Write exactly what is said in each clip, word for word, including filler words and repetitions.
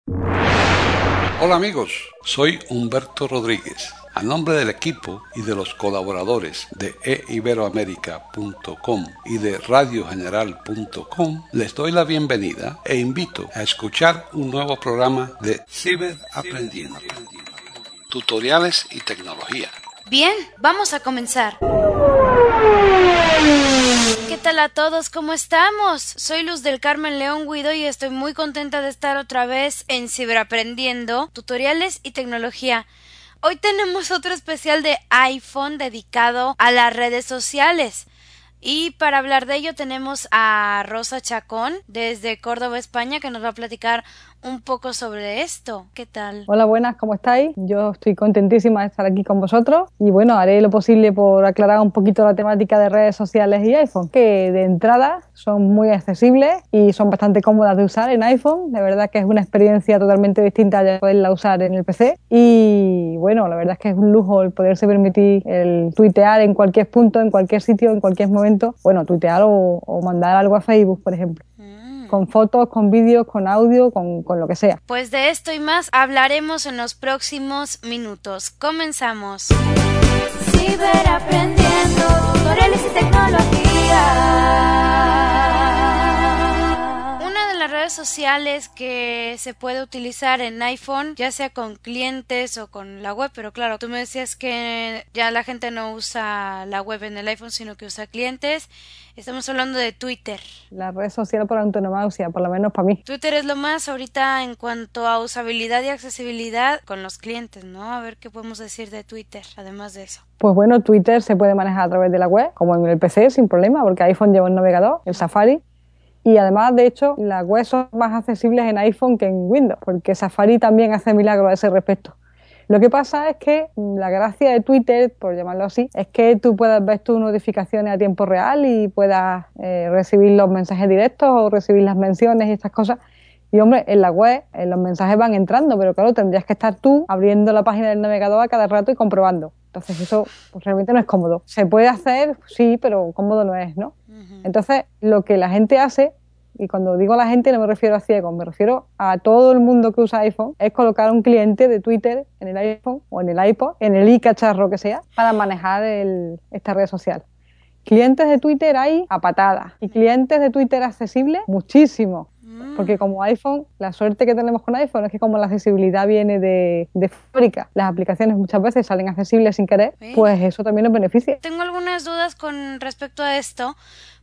Hola amigos, soy Humberto Rodríguez. A nombre del equipo y de los colaboradores de e iberoamerica punto com y de radio general punto com, les doy la bienvenida e invito a escuchar un nuevo programa de Ciberaprendiendo, tutoriales y tecnología. Bien, vamos a comenzar. ¿Qué tal a todos? ¿Cómo estamos? Soy Luz del Carmen León Guido y estoy muy contenta de estar otra vez en Ciberaprendiendo, tutoriales y tecnología. Hoy tenemos otro especial de iPhone dedicado a las redes sociales. Y para hablar de ello tenemos a Rosa Chacón desde Córdoba, España, que nos va a platicar un poco sobre esto. ¿Qué tal? Hola, buenas, ¿cómo estáis? Yo estoy contentísima de estar aquí con vosotros y bueno, haré lo posible por aclarar un poquito la temática de redes sociales y iPhone, que de entrada son muy accesibles y son bastante cómodas de usar en iPhone. De verdad que es una experiencia totalmente distinta a poderla usar en el P C y bueno, la verdad es que es un lujo el poderse permitir el tuitear en cualquier punto, en cualquier sitio, en cualquier momento. Bueno, tuitear o, o mandar algo a Facebook, por ejemplo. Mm. Con fotos, con vídeos, con audio, con, con lo que sea. Pues de esto y más hablaremos en los próximos minutos. Comenzamos. Ciberaprendiendo, tutoriales y tecnología. Las redes sociales que se puede utilizar en iPhone, ya sea con clientes o con la web, pero claro, tú me decías que ya la gente no usa la web en el iPhone, sino que usa clientes. Estamos hablando de Twitter. La red social por antonomasia, por lo menos para mí. Twitter es lo más ahorita en cuanto a usabilidad y accesibilidad con los clientes, ¿no? A ver qué podemos decir de Twitter, además de eso. Pues bueno, Twitter se puede manejar a través de la web, como en el P C, sin problema, porque iPhone lleva un navegador, el Safari. Y además, de hecho, las webs son más accesibles en iPhone que en Windows, porque Safari también hace milagros a ese respecto. Lo que pasa es que la gracia de Twitter, por llamarlo así, es que tú puedas ver tus notificaciones a tiempo real y puedas eh, recibir los mensajes directos o recibir las menciones y estas cosas. Y hombre, en la web eh, los mensajes van entrando, pero claro, tendrías que estar tú abriendo la página del navegador a cada rato y comprobando. Entonces eso pues, realmente no es cómodo. Se puede hacer, sí, pero cómodo no es, ¿no? Uh-huh. Entonces, lo que la gente hace, y cuando digo la gente no me refiero a ciegos, me refiero a todo el mundo que usa iPhone, es colocar un cliente de Twitter en el iPhone o en el iPod, en el iCacharro que sea, para manejar el, esta red social. Clientes de Twitter hay a patadas y clientes de Twitter accesibles, muchísimos. Porque como iPhone, la suerte que tenemos con iPhone es que como la accesibilidad viene de, de fábrica, las aplicaciones muchas veces salen accesibles sin querer, ¿sí? Pues eso también nos beneficia. Tengo algunas dudas con respecto a esto,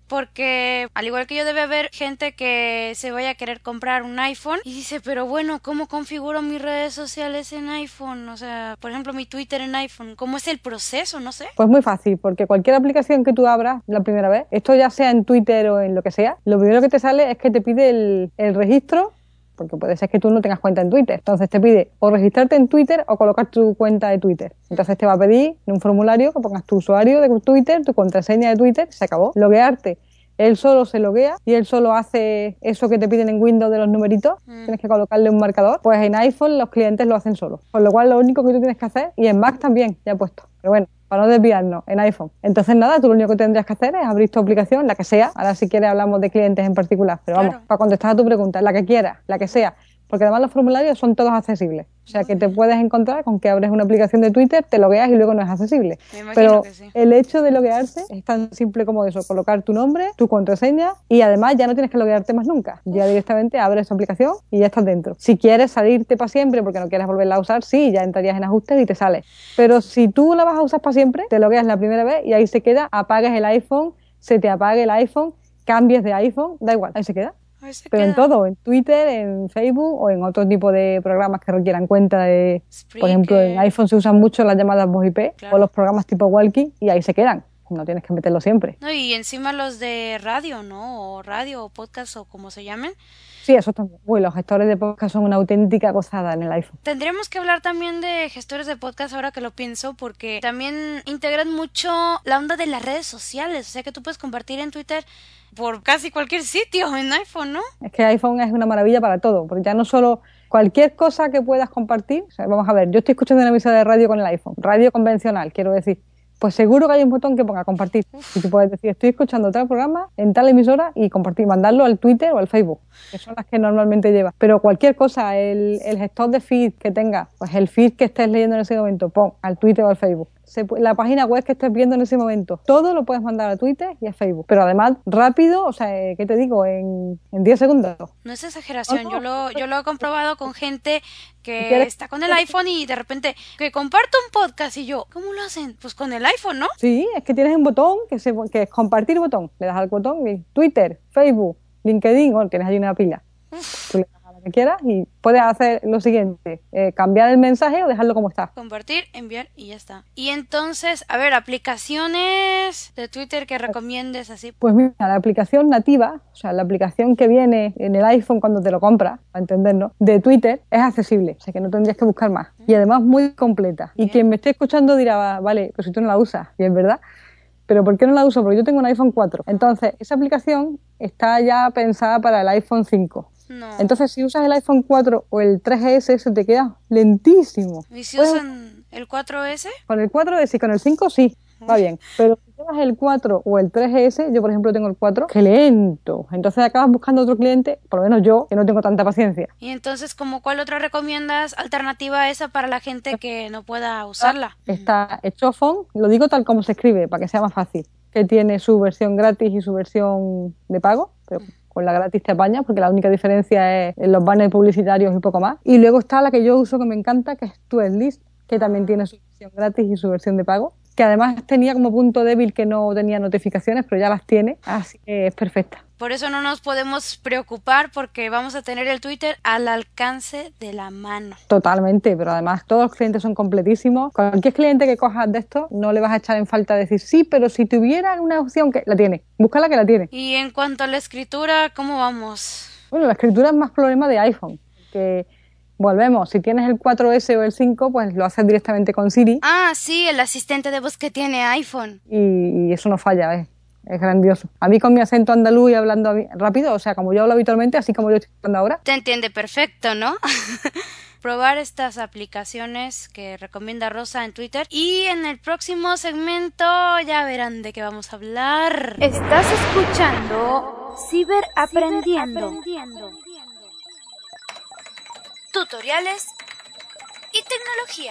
porque al igual que yo debe haber gente que se vaya a querer comprar un iPhone y dice, pero bueno, ¿cómo configuro mis redes sociales en iPhone? O sea, por ejemplo, mi Twitter en iPhone, ¿cómo es el proceso? No sé. Pues muy fácil, porque cualquier aplicación que tú abras la primera vez, esto ya sea en Twitter o en lo que sea, lo primero que te sale es que te pide el, el registro, porque puede ser que tú no tengas cuenta en Twitter. Entonces te pide o registrarte en Twitter o colocar tu cuenta de Twitter. Entonces te va a pedir en un formulario que pongas tu usuario de Twitter, tu contraseña de Twitter, se acabó. Loguearte. Él solo se loguea y él solo hace eso que te piden en Windows de los numeritos. Mm. Tienes que colocarle un marcador. Pues en iPhone los clientes lo hacen solos. Con lo cual lo único que tú tienes que hacer, y en Mac también, ya he puesto. Pero bueno, para no desviarnos, en iPhone. Entonces nada, tú lo único que tendrías que hacer es abrir tu aplicación, la que sea. Ahora si quieres hablamos de clientes en particular. Pero vamos, claro, para contestar a tu pregunta, la que quieras, la que sea. Porque además los formularios son todos accesibles. O sea, que te puedes encontrar con que abres una aplicación de Twitter, te logueas y luego no es accesible. Pero que sí, el hecho de loguearse es tan simple como eso, colocar tu nombre, tu contraseña y además ya no tienes que loguearte más nunca. Ya directamente abres tu aplicación y ya estás dentro. Si quieres salirte para siempre porque no quieres volverla a usar, sí, ya entrarías en ajustes y te sales. Pero si tú la vas a usar para siempre, te logueas la primera vez y ahí se queda, apagues el iPhone, se te apague el iPhone, cambies de iPhone, da igual, ahí se queda. Pero en todo, en Twitter, en Facebook o en otro tipo de programas que requieran cuenta de, Spreaker. Por ejemplo, en iPhone se usan mucho las llamadas voz I P, claro, o los programas tipo Walkie y ahí se quedan. No tienes que meterlo siempre. No, y encima los de radio, ¿no? O radio o podcast o como se llamen. Sí, eso también. Uy, los gestores de podcast son una auténtica gozada en el iPhone. Tendríamos que hablar también de gestores de podcast ahora que lo pienso, porque también integran mucho la onda de las redes sociales. O sea que tú puedes compartir en Twitter por casi cualquier sitio en iPhone, ¿no? Es que iPhone es una maravilla para todo, porque ya no solo cualquier cosa que puedas compartir. O sea, vamos a ver, yo estoy escuchando una emisora de radio con el iPhone, radio convencional, quiero decir. pues seguro que hay un botón que ponga compartir. Y tú puedes decir, estoy escuchando tal programa en tal emisora y compartir, mandarlo al Twitter o al Facebook, que son las que normalmente llevas. Pero cualquier cosa, el, el gestor de feed que tenga, pues el feed que estés leyendo en ese momento, pon al Twitter o al Facebook. Se, la página web que estés viendo en ese momento, todo lo puedes mandar a Twitter y a Facebook. Pero además, rápido, o sea, ¿qué te digo? En, en diez segundos. No es exageración, No, no. yo lo yo lo he comprobado con gente que ¿Quieres? está con el iPhone y de repente que comparto un podcast y yo, ¿cómo lo hacen? Pues con el iPhone, ¿no? Sí, es que tienes un botón que, se, que es compartir botón. Le das al botón y Twitter, Facebook, LinkedIn, bueno, tienes ahí una pila. Tú le das a la que quieras y puedes hacer lo siguiente, eh, cambiar el mensaje o dejarlo como está. Compartir, enviar y ya está. Y entonces, a ver, aplicaciones de Twitter que recomiendes así. Pues mira, la aplicación nativa, o sea, la aplicación que viene en el iPhone cuando te lo compras, para entendernos, de Twitter, es accesible, o sea que no tendrías que buscar más. Y además muy completa. Y Bien. quien me esté escuchando dirá, vale, pues si tú no la usas, y es verdad. ¿Pero por qué no la uso? Porque yo tengo un iPhone cuatro. Entonces, esa aplicación está ya pensada para el iPhone cinco. No. Entonces, si usas el iPhone cuatro o el tres ese, se te queda lentísimo. ¿Y si Puedes- usan el cuatro ese? Con el cuatro S y con el cinco sí, va bien. Pero si llevas el cuatro o el tres ese, yo por ejemplo tengo el cuatro, ¡qué lento! Entonces acabas buscando otro cliente, por lo menos yo, que no tengo tanta paciencia. Y entonces, ¿como cuál otra recomiendas alternativa a esa para la gente que no pueda usarla? Está Echofon, lo digo tal como se escribe, para que sea más fácil, que tiene su versión gratis y su versión de pago, pero con la gratis te apañas, porque la única diferencia es en los banners publicitarios y poco más. Y luego está la que yo uso, que me encanta, que es Tweetlist, que también tiene su versión gratis y su versión de pago, que además tenía como punto débil que no tenía notificaciones, pero ya las tiene, así que es perfecta. Por eso no nos podemos preocupar porque vamos a tener el Twitter al alcance de la mano. Totalmente, pero además todos los clientes son completísimos. Cualquier cliente que cojas de esto no le vas a echar en falta decir sí, pero si tuviera una opción que la tiene, búscala que la tiene. Y en cuanto a la escritura, ¿cómo vamos? Bueno, la escritura es más problema de iPhone, que volvemos, si tienes el cuatro ese o el cinco, pues lo haces directamente con Siri Ah, sí, el asistente de voz que tiene iPhone. y, y eso no falla, ¿ves? Es grandioso. A mí con mi acento andaluz y hablando rápido, o sea, como yo hablo habitualmente, así como yo estoy hablando ahora. Te entiende perfecto, ¿no? Probar estas aplicaciones que recomienda Rosa en Twitter. Y en el próximo segmento ya verán de qué vamos a hablar. Estás escuchando Ciberaprendiendo. Tutoriales y tecnología.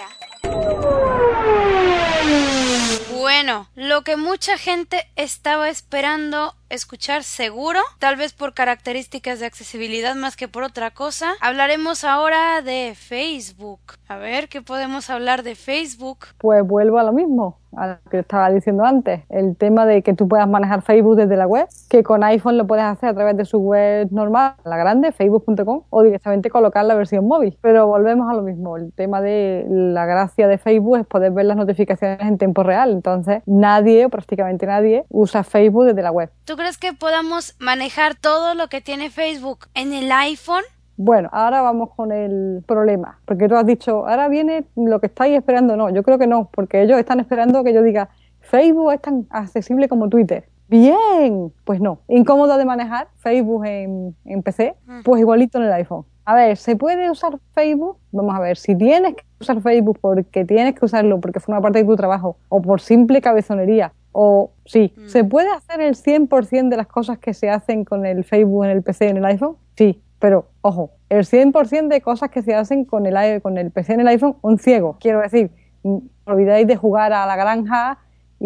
Bueno, lo que mucha gente estaba esperando escuchar seguro, tal vez por características de accesibilidad más que por otra cosa, hablaremos ahora de Facebook. A ver, ¿qué podemos hablar de Facebook? Pues vuelvo a lo mismo, a lo que estaba diciendo antes, el tema de que tú puedas manejar Facebook desde la web, que con iPhone lo puedes hacer a través de su web normal, la grande, facebook punto com, o directamente colocar la versión móvil. Pero volvemos a lo mismo, el tema de la gracia de Facebook es poder ver las notificaciones en tiempo real, entonces nadie, o prácticamente nadie, usa Facebook desde la web. ¿Tú crees que podamos manejar todo lo que tiene Facebook en el iPhone? Bueno, ahora vamos con el problema, porque tú has dicho, ahora viene lo que estáis esperando. No, yo creo que no, porque ellos están esperando que yo diga, Facebook es tan accesible como Twitter. Bien, pues no. Incómodo de manejar Facebook en, en P C, pues igualito en el iPhone. A ver, ¿se puede usar Facebook? Vamos a ver, si tienes que usar Facebook porque tienes que usarlo porque forma parte de tu trabajo, o por simple cabezonería, o sí, mm. ¿se puede hacer el cien por ciento de las cosas que se hacen con el Facebook en el P C en el iPhone? Sí. Pero, ojo, el cien por ciento de cosas que se hacen con el, con el P C en el iPhone, un ciego. Quiero decir, no olvidéis de jugar a la granja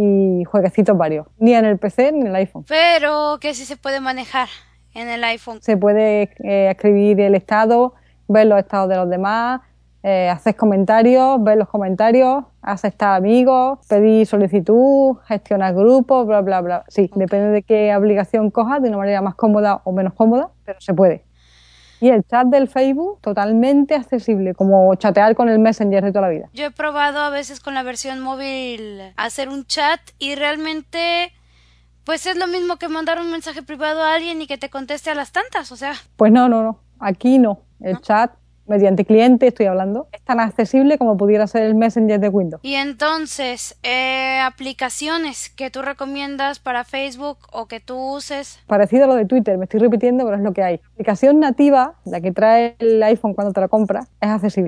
y jueguecitos varios. Ni en el P C ni en el iPhone. Pero que sí se puede manejar en el iPhone. Se puede eh, escribir el estado, ver los estados de los demás, eh, hacer comentarios, ver los comentarios, aceptar amigos, pedir solicitud, gestionar grupos, bla, bla, bla. Sí, okay. Depende de qué aplicación cojas, de una manera más cómoda o menos cómoda, pero se puede. Y el chat del Facebook, totalmente accesible, como chatear con el Messenger de toda la vida. Yo he probado a veces con la versión móvil hacer un chat y realmente pues es lo mismo que mandar un mensaje privado a alguien y que te conteste a las tantas, o sea. Pues no, no, no, aquí no. El ¿no? chat mediante cliente, estoy hablando, es tan accesible como pudiera ser el Messenger de Windows. Y entonces, eh, aplicaciones que tú recomiendas para Facebook o que tú uses. Parecido a lo de Twitter, me estoy repitiendo, pero es lo que hay. La aplicación nativa, la que trae el iPhone cuando te la compras, es accesible.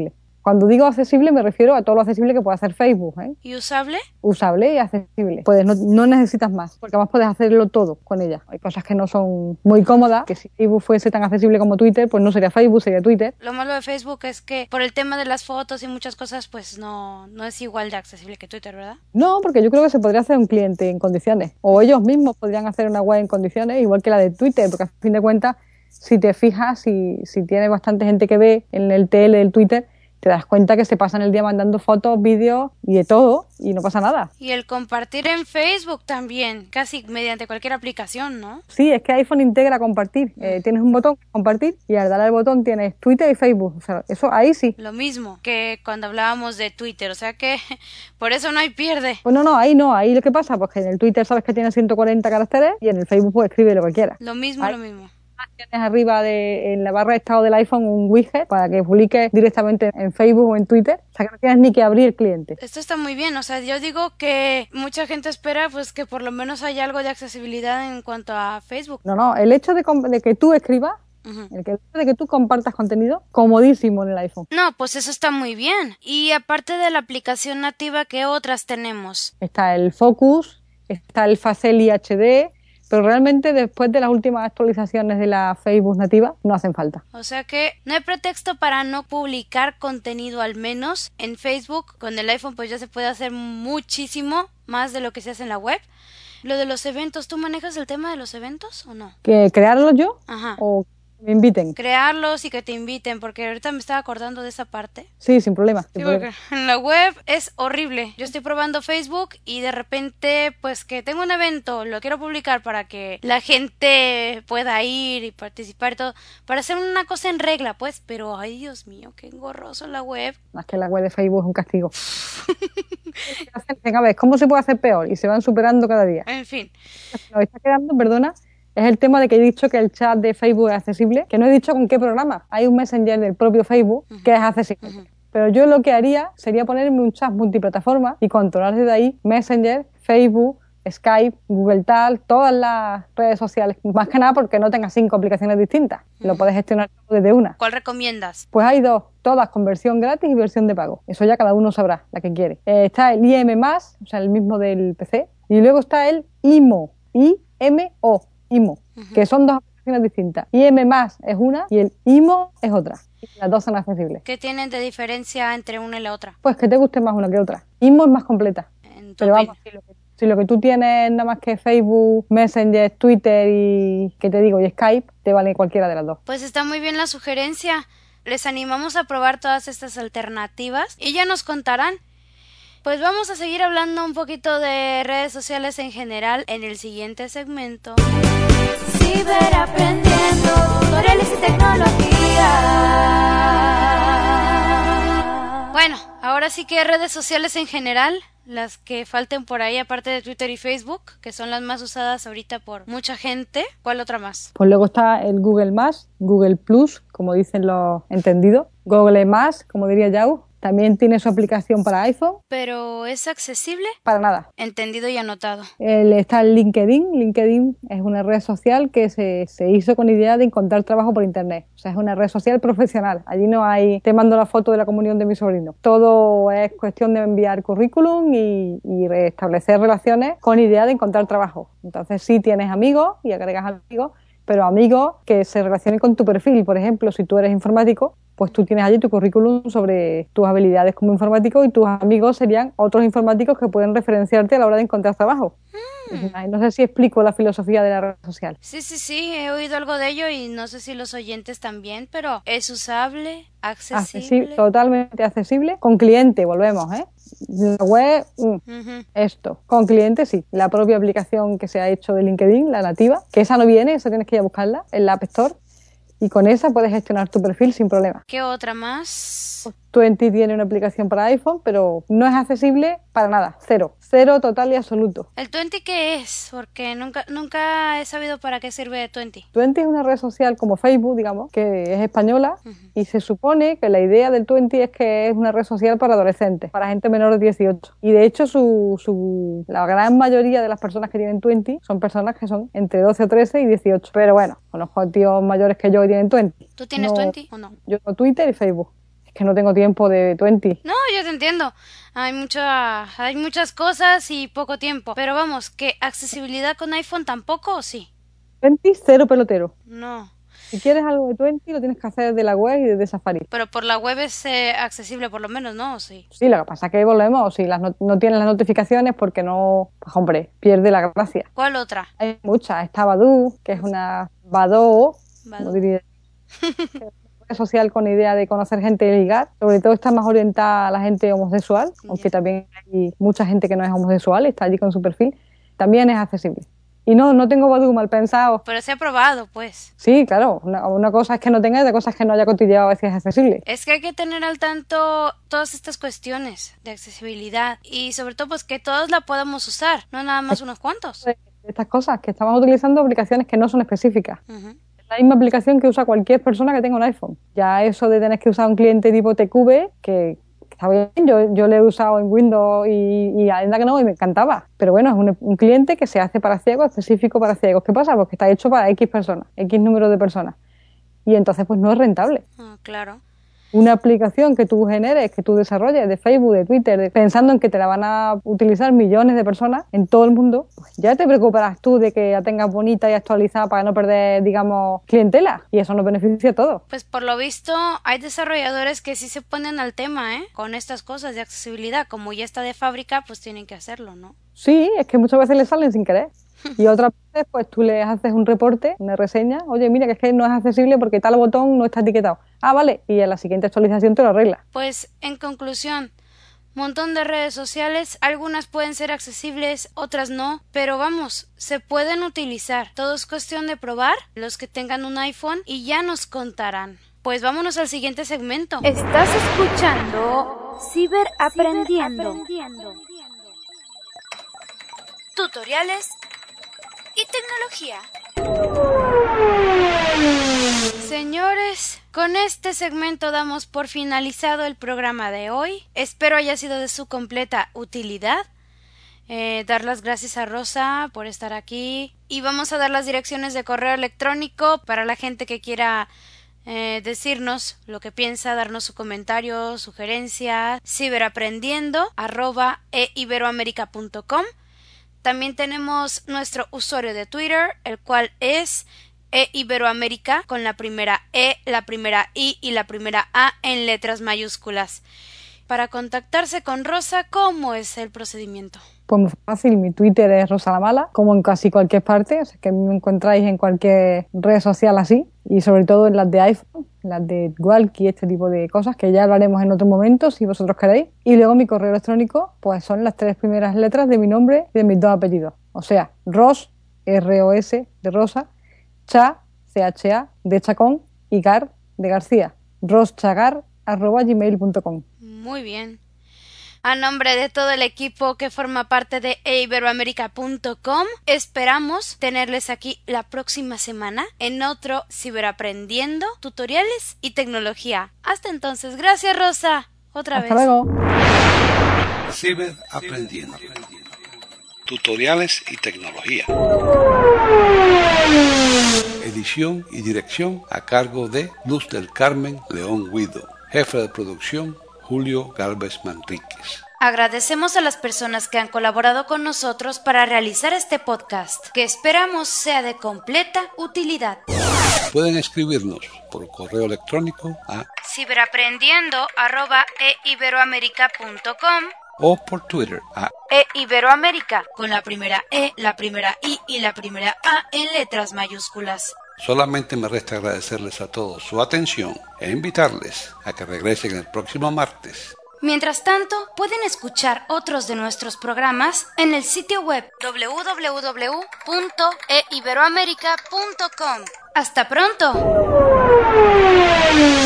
Cuando digo accesible me refiero a todo lo accesible que puede hacer Facebook, ¿eh? ¿Y usable? Usable y accesible. Pues no, no necesitas más, porque además puedes hacerlo todo con ella. Hay cosas que no son muy cómodas, que si Facebook fuese tan accesible como Twitter, pues no sería Facebook, sería Twitter. Lo malo de Facebook es que por el tema de las fotos y muchas cosas, pues no, no es igual de accesible que Twitter, ¿verdad? No, porque yo creo que se podría hacer un cliente en condiciones. O ellos mismos podrían hacer una web en condiciones, igual que la de Twitter, porque a fin de cuentas, si te fijas, si, si tienes bastante gente que ve en el T L del Twitter, te das cuenta que se pasan el día mandando fotos, vídeos y de todo, y no pasa nada. Y el compartir en Facebook también, casi mediante cualquier aplicación, ¿no? Sí, es que iPhone integra compartir. Eh, tienes un botón, compartir, y al darle al botón tienes Twitter y Facebook. O sea, eso ahí sí. Lo mismo que cuando hablábamos de Twitter, o sea que por eso no hay pierde. Pues no, no, ahí no. Ahí lo que pasa, pues que en el Twitter sabes que tiene ciento cuarenta caracteres y en el Facebook pues escribe lo que quieras. Lo mismo, ahí lo mismo. Tienes arriba de, en la barra de estado del iPhone un widget para que publiques directamente en Facebook o en Twitter. O sea que no tienes ni que abrir el cliente. Esto está muy bien, o sea, yo digo que mucha gente espera pues que por lo menos haya algo de accesibilidad en cuanto a Facebook. No, no, el hecho de, de que tú escribas, uh-huh. el hecho de que tú compartas contenido, comodísimo en el iPhone. No, pues eso está muy bien. Y aparte de la aplicación nativa, ¿qué otras tenemos? Está el Focus, está el Faceli H D... pero realmente después de las últimas actualizaciones de la Facebook nativa no hacen falta. O sea que no hay pretexto para no publicar contenido, al menos en Facebook. Con el iPhone pues ya se puede hacer muchísimo más de lo que se hace en la web. Lo de los eventos, ¿tú manejas el tema de los eventos o no? ¿Que crearlos yo? Ajá. ¿O me inviten? Crearlos y que te inviten, porque ahorita me estaba acordando de esa parte. Sí, sin problema. Sin sí, problema. Porque en la web es horrible. Yo estoy probando Facebook y de repente, pues que tengo un evento, lo quiero publicar para que la gente pueda ir y participar y todo, para hacer una cosa en regla, pues, pero ay, Dios mío, qué engorroso la web. Más que la web de Facebook es un castigo. Venga, a ver, ¿cómo se puede hacer peor? Y se van superando cada día. En fin. Nos está quedando, perdona, es el tema de que he dicho que el chat de Facebook es accesible, que no he dicho con qué programa. Hay un Messenger del propio Facebook uh-huh. que es accesible. Uh-huh. Pero yo lo que haría sería ponerme un chat multiplataforma y controlar desde ahí Messenger, Facebook, Skype, Google Tal, todas las redes sociales. Más que nada porque no tengas cinco aplicaciones distintas. Uh-huh. Lo puedes gestionar desde una. ¿Cuál recomiendas? Pues hay dos, todas con versión gratis y versión de pago. Eso ya cada uno sabrá la que quiere. Eh, está el I M más, o sea, el mismo del P C. Y luego está el I M O, I M O. I M O, uh-huh. que son dos aplicaciones distintas. I M más es una y el I M O es otra. Y las dos son accesibles. ¿Qué tienen de diferencia entre una y la otra? Pues que te guste más una que otra. I M O es más completa. Pero vamos, si lo, que, si lo que tú tienes nada más que Facebook, Messenger, Twitter y, ¿qué te digo? Y Skype, te vale cualquiera de las dos. Pues está muy bien la sugerencia. Les animamos a probar todas estas alternativas y ya nos contarán. Pues vamos a seguir hablando un poquito de redes sociales en general en el siguiente segmento. Ciberaprendiendo, tutoriales y tecnología. Bueno, ahora sí que redes sociales en general, las que falten por ahí aparte de Twitter y Facebook, que son las más usadas ahorita por mucha gente. ¿Cuál otra más? Pues luego está el Google Más, Google Plus, como dicen los entendidos, Google Más, como diría Yahoo. También tiene su aplicación para iPhone. ¿Pero es accesible? Para nada. Entendido y anotado. El, está el LinkedIn. LinkedIn es una red social que se, se hizo con idea de encontrar trabajo por internet. O sea, es una red social profesional. Allí no hay, te mando la foto de la comunión de mi sobrino. Todo es cuestión de enviar currículum y, y establecer relaciones con idea de encontrar trabajo. Entonces sí tienes amigos y agregas amigos, pero amigos que se relacionen con tu perfil. Por ejemplo, si tú eres informático, pues tú tienes allí tu currículum sobre tus habilidades como informático y tus amigos serían otros informáticos que pueden referenciarte a la hora de encontrar trabajo. Mm. No sé si explico la filosofía de la red social. Sí, sí, sí, he oído algo de ello y no sé si los oyentes también, pero ¿es usable? ¿Accesible? Accesible, totalmente accesible. Con cliente, volvemos, ¿eh? La web, mm, uh-huh. esto. Con cliente, sí. La propia aplicación que se ha hecho de LinkedIn, la nativa, que esa no viene, esa tienes que ir a buscarla en la App Store. Y con esa puedes gestionar tu perfil sin problema. ¿Qué otra más? Pues Twenty tiene una aplicación para iPhone, pero no es accesible para nada. Cero. Cero total y absoluto. ¿El Twenty qué es? Porque nunca nunca he sabido para qué sirve Twenty. Twenty es una red social como Facebook, digamos, que es española. Uh-huh. Y se supone que la idea del Twenty es que es una red social para adolescentes, para gente menor de dieciocho. Y de hecho su, su la gran mayoría de las personas que tienen Twenty son personas que son entre doce o trece y dieciocho. Pero bueno, conozco tíos mayores que yo que tienen Twenty. ¿Tú tienes no, Twenty o no? Yo tengo Twitter y Facebook. Es que no tengo tiempo de veinte. No, yo te entiendo. Hay mucha, hay muchas cosas y poco tiempo. Pero vamos, ¿que accesibilidad con iPhone tampoco o sí? veinte, cero pelotero. No. Si quieres algo de veinte, lo tienes que hacer de la web y desde Safari. Pero por la web es eh, accesible por lo menos, ¿no? ¿O sí? Sí, lo que pasa es que volvemos, si las no, no tienes las notificaciones porque no, pues hombre, pierde la gracia. ¿Cuál otra? Hay muchas. Está Badoo, que es una Badoo, como diría, red social con idea de conocer gente y ligar. Sobre todo está más orientada a la gente homosexual, yeah. Aunque también hay mucha gente que no es homosexual y está allí con su perfil. También es accesible. Y no, no tengo Badoo mal pensado. Pero se ha probado, pues. Sí, claro. Una, una cosa es que no tenga y otra cosa es que no haya cotilleado a ver si es accesible. Es que hay que tener al tanto todas estas cuestiones de accesibilidad y sobre todo pues que todos la podamos usar, no nada más unos cuantos. Estas cosas, que estamos utilizando aplicaciones que no son específicas. Uh-huh. Es la misma aplicación que usa cualquier persona que tenga un iPhone. Ya eso de tener que usar un cliente tipo T Q V, que... está bien, yo, yo lo he usado en Windows y, y anda que no, y me encantaba. Pero bueno, es un, un cliente que se hace para ciegos, específico para ciegos. ¿Qué pasa? Porque está hecho para X personas, X número de personas. Y entonces pues no es rentable. Ah, claro. Una aplicación que tú generes, que tú desarrolles de Facebook, de Twitter, de, pensando en que te la van a utilizar millones de personas en todo el mundo, pues ya te preocuparás tú de que la tengas bonita y actualizada para no perder, digamos, clientela. Y eso nos beneficia a todos. Pues por lo visto hay desarrolladores que sí se ponen al tema, ¿eh? Con estas cosas de accesibilidad. Como ya está de fábrica, pues tienen que hacerlo, ¿no? Sí, es que muchas veces le salen sin querer. Y otras veces, pues tú le haces un reporte, una reseña, oye, mira, que es que no es accesible porque tal botón no está etiquetado. Ah, vale, y en la siguiente actualización te lo arregla. Pues, en conclusión, montón de redes sociales, algunas pueden ser accesibles, otras no, pero vamos, se pueden utilizar. Todo es cuestión de probar, los que tengan un iPhone, y ya nos contarán. Pues vámonos al siguiente segmento. Estás escuchando Ciberaprendiendo. Ciberaprendiendo. Tutoriales y tecnología. Señores, con este segmento damos por finalizado el programa de hoy. Espero haya sido de su completa utilidad. Eh, dar las gracias a Rosa por estar aquí. Y vamos a dar las direcciones de correo electrónico para la gente que quiera eh, decirnos lo que piensa, darnos su comentario, sugerencia. Ciberaprendiendo arroba e iberoamerica punto com. También tenemos nuestro usuario de Twitter, el cual es eiberoamerica, con la primera E, la primera I y la primera A en letras mayúsculas. Para contactarse con Rosa, ¿cómo es el procedimiento? Pues muy fácil, mi Twitter es Rosa la Mala, como en casi cualquier parte, o sea que me encontráis en cualquier red social así, y sobre todo en las de iPhone, las de Walkie, este tipo de cosas, que ya hablaremos en otro momento, si vosotros queréis. Y luego mi correo electrónico, pues son las tres primeras letras de mi nombre y de mis dos apellidos. O sea, Ros, R O S, de Rosa, Cha, C H A, de Chacón, y Gar, de García. roschagar, arroba gmail punto com. Muy bien. A nombre de todo el equipo que forma parte de e iberoamerica punto com, esperamos tenerles aquí la próxima semana en otro Ciberaprendiendo, tutoriales y tecnología. Hasta entonces, gracias Rosa. Otra Hasta vez. luego. Ciberaprendiendo, tutoriales y tecnología. Edición y dirección a cargo de Luz del Carmen León Guido. Jefe de producción Julio Gálvez Manríquez. Agradecemos a las personas que han colaborado con nosotros para realizar este podcast, que esperamos sea de completa utilidad. Pueden escribirnos por correo electrónico a ciberaprendiendo arroba e iberoamerica punto com o por Twitter a e iberoamerica con la primera E, la primera I y la primera A en letras mayúsculas. Solamente me resta agradecerles a todos su atención e invitarles a que regresen el próximo martes. Mientras tanto, pueden escuchar otros de nuestros programas en el sitio web doble u doble u doble u punto e iberoamerica punto com. ¡Hasta pronto!